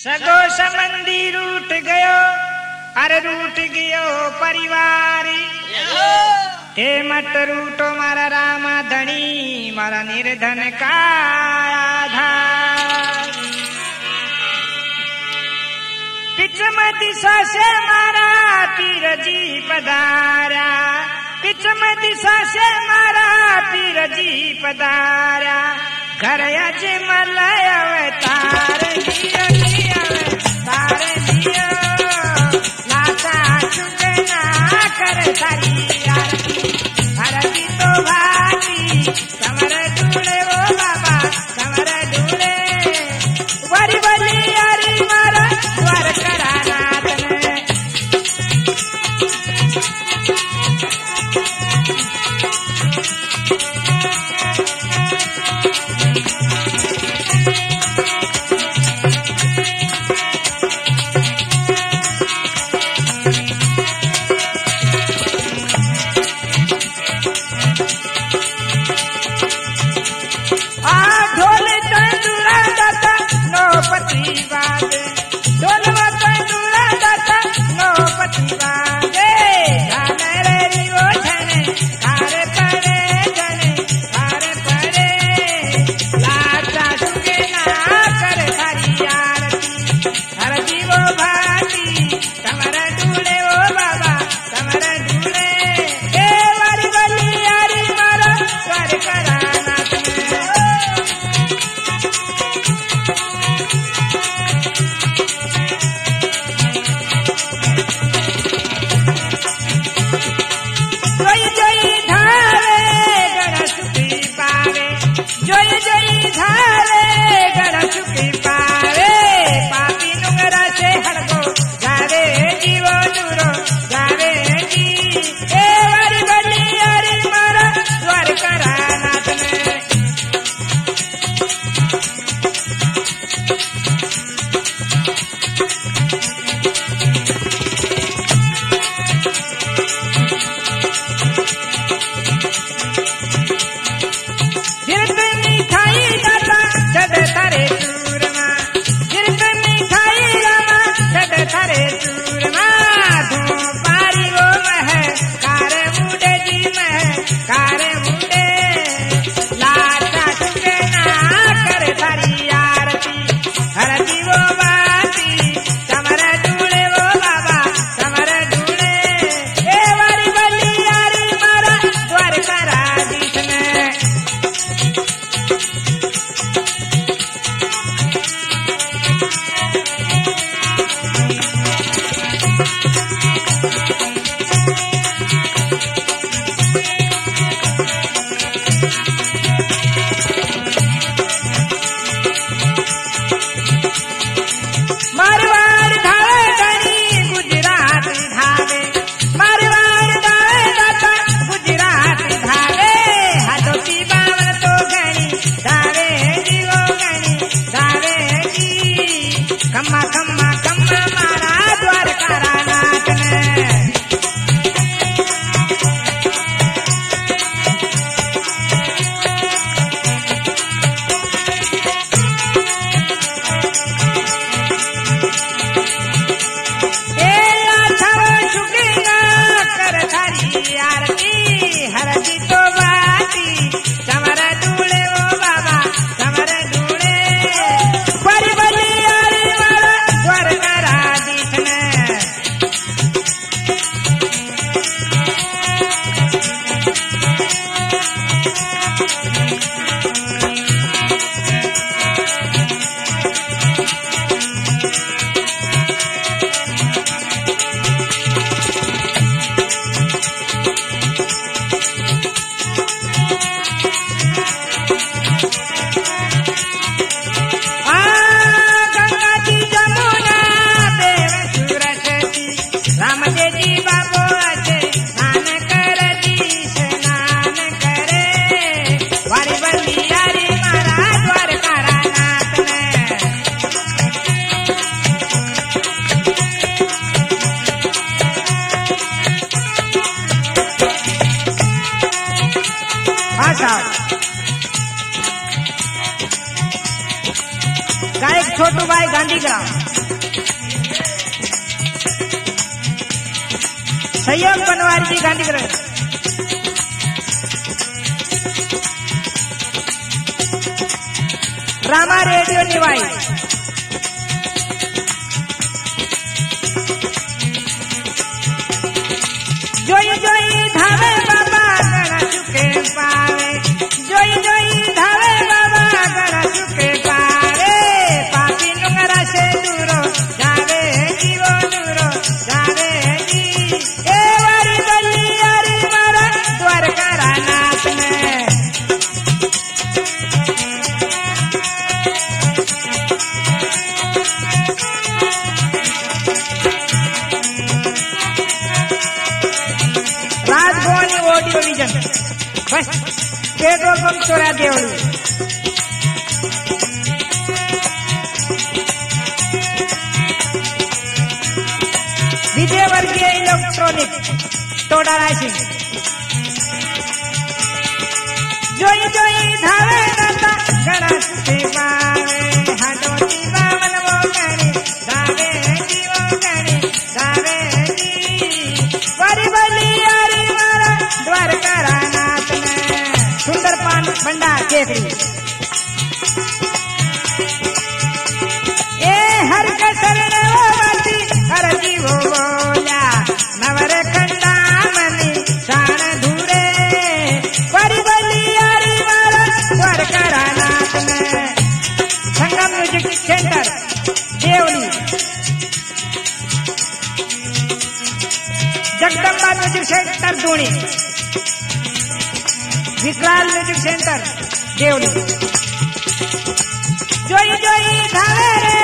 सगो संबंधी रूठ गयो, अरे रूठ गयो परिवार। हे मत रूठो मारा रामा धनी, मारा निर्धन का आधार। पिछम दिशा से मारा पीर जी पधारा, पिछम दिशा से मारा पीर जी पधारा। घर अजमल अवतार जियो जियो अवतार जियो, लाता चुगना कर सारी आरती। आरती तो भाती कमर ढूंढे वो बाबा कमर ढूंढे, वरी बली यारी मारा द्वार करानाथ ने। गायक छोटू भाई गांधी ग्राम। सहयोग बनवारी गांधीग्रह रामा रेडियो निवाई जोई जोई धावे बाबा गणा चुके पावे जोई जोई धावे बाबा गणा चुके पावे पापी नुंगरा से दूरो जावे जीवो दूरो जावे जी ए वारी बल्ली यारी मारा द्वारका नाथ में Raj Bhavan audio vision bus petrol pump चोरा देवळी विजयवर्गीय इलेक्ट्रॉनिक तोडा रायसिंग जोई जोई धावे दाता गणेश के पावे हाडोती बावन वो गणे धावे जीवो गणे धावे जी वारी बली यारी मारा द्वारका नाथ में सुंदर पान भंडा केकड़ी ए हर कसरण वो बाती हर जीवो बोला नवर खंडा मनी शान धूरे वारी बली यारी मारा द्वारका नाथ में संगम म्यूजिक सेंटर देवली जगदम्बा म्यूजिक सेंटर धूणी विकराल म्यूजिक सेंटर देवली जोई जोई धावे रे